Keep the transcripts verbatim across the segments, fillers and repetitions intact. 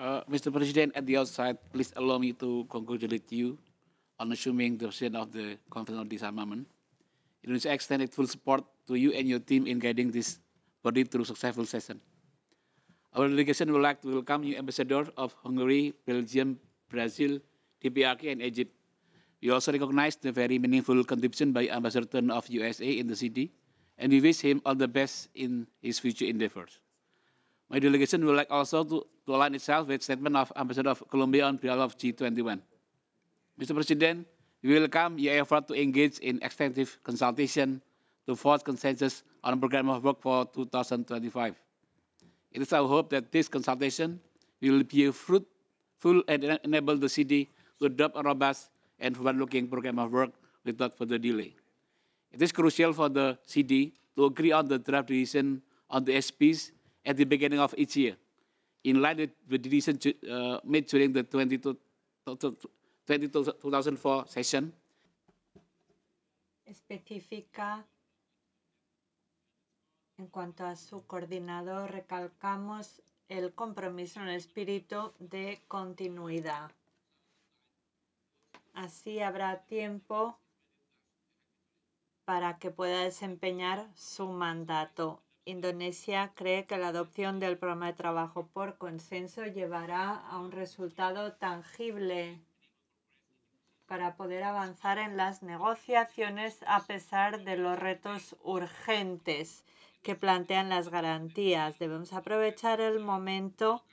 Uh, Mister President, at the outset, please allow me to congratulate you on assuming the position of the Conference on Disarmament. Indonesia extended full support to you and your team in guiding this body through successful session. Our delegation would like to welcome you, Ambassador of Hungary, Belgium, Brazil, D P R K, and Egypt. We also recognize the very meaningful contribution by Ambassador Turn of U S A in the C D, and we wish him all the best in his future endeavors. My delegation would like also to, to align itself with statement of Ambassador of Colombia on behalf of G twenty-one. Mister President, we welcome your effort to engage in extensive consultation to forge consensus on a program of work for two thousand twenty-five. It is our hope that this consultation will be fruitful and enable the C D to adopt a robust and forward-looking program of work without further delay. It is crucial for the C D to agree on the draft decision on the S Ps at the beginning of each year, in line with the decision uh, made during the twenty two thousand four session. Específica en cuanto a su coordinador, recalcamos el compromiso en el espíritu de continuidad. Así habrá tiempo para que pueda desempeñar su mandato. Indonesia cree que la adopción del programa de trabajo por consenso llevará a un resultado tangible para poder avanzar en las negociaciones a pesar de los retos urgentes que plantean las garantías. Debemos aprovechar el momento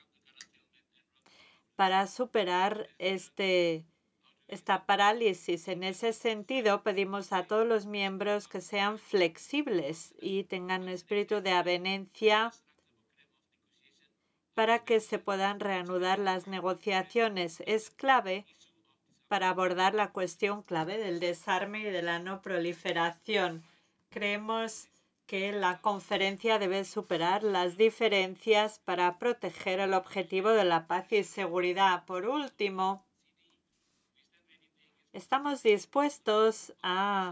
para superar este esta parálisis. En ese sentido, pedimos a todos los miembros que sean flexibles y tengan un espíritu de avenencia para que se puedan reanudar las negociaciones. Es clave para abordar la cuestión clave del desarme y de la no proliferación. Creemos que la conferencia debe superar las diferencias para proteger el objetivo de la paz y seguridad. Por último, estamos dispuestos a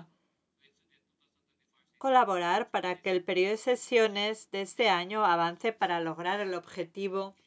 colaborar para que el periodo de sesiones de este año avance para lograr el objetivo